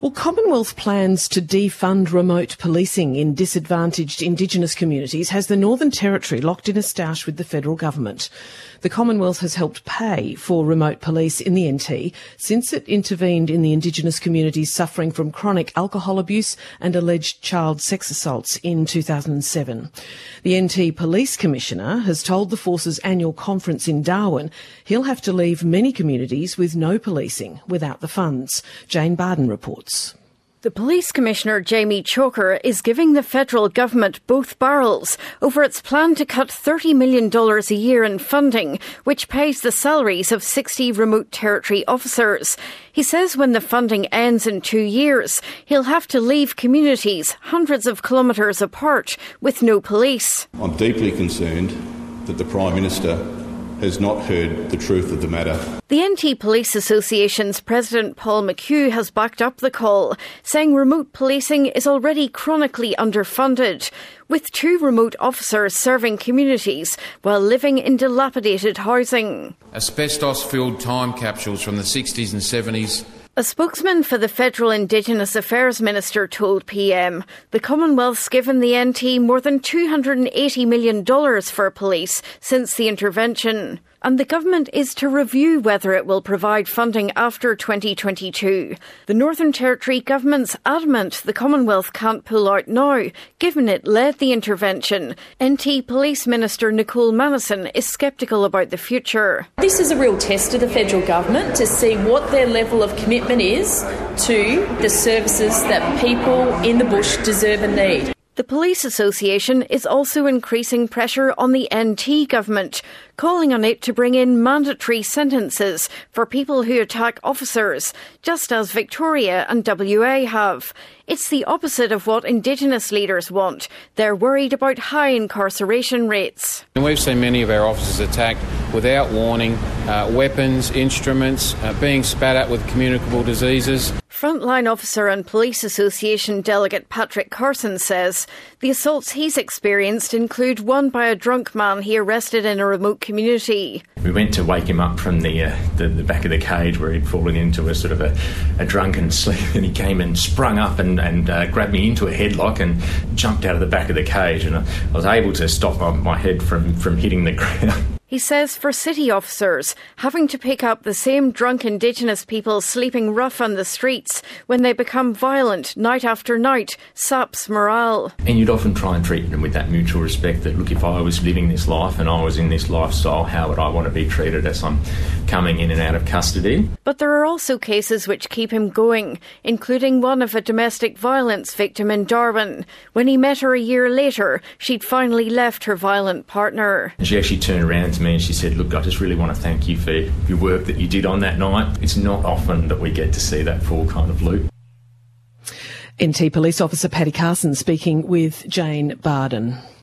Well, Commonwealth plans to defund remote policing in disadvantaged Indigenous communities has the Northern Territory locked in a stoush with the federal government. The Commonwealth has helped pay for remote police in the NT since it intervened in the Indigenous communities suffering from chronic alcohol abuse and alleged child sex assaults in 2007. The NT Police Commissioner has told the Force's annual conference in Darwin he'll have to leave many communities with no policing without the funds. Jane Barden reports. The Police Commissioner, Jamie Choker, is giving the federal government both barrels over its plan to cut $30 million a year in funding, which pays the salaries of 60 remote territory officers. He says when the funding ends in 2 years, he'll have to leave communities hundreds of kilometres apart with no police. I'm deeply concerned that the Prime Minister has not heard the truth of the matter. The NT Police Association's President Paul McHugh has backed up the call, saying remote policing is already chronically underfunded, with 2 remote officers serving communities while living in dilapidated housing. Asbestos-filled time capsules from the 60s and 70s. A spokesman for the Federal Indigenous Affairs Minister told PM the Commonwealth's given the NT more than $280 million for police since the intervention, and the government is to review whether it will provide funding after 2022. The Northern Territory government's adamant the Commonwealth can't pull out now, given it led the intervention. NT Police Minister Nicole Manison is sceptical about the future. This is a real test of the federal government to see what their level of commitment is to the services that people in the bush deserve and need. The Police Association is also increasing pressure on the NT government, calling on it to bring in mandatory sentences for people who attack officers, just as Victoria and WA have. It's the opposite of what Indigenous leaders want. They're worried about high incarceration rates. And we've seen many of our officers attacked without warning, weapons, instruments, being spat at with communicable diseases. Frontline Officer and Police Association delegate Patrick Carson says the assaults he's experienced include one by a drunk man he arrested in a remote community. We went to wake him up from the back of the cage where he'd fallen into a sort of a drunken sleep, and he came and sprung up and grabbed me into a headlock and jumped out of the back of the cage, and I was able to stop my head from hitting the ground. He says for city officers, having to pick up the same drunk Indigenous people sleeping rough on the streets when they become violent night after night saps morale. And you'd often try and treat them with that mutual respect that, look, if I was living this life and I was in this lifestyle, how would I want to be treated as I'm coming in and out of custody? But there are also cases which keep him going, including one of a domestic violence victim in Darwin. When he met her a year later, she'd finally left her violent partner. And she actually turned around to me and she said, look, I just really want to thank you for your work that you did on that night. It's not often that we get to see that full kind of loop. NT Police Officer Paddy Carson speaking with Jane Barden.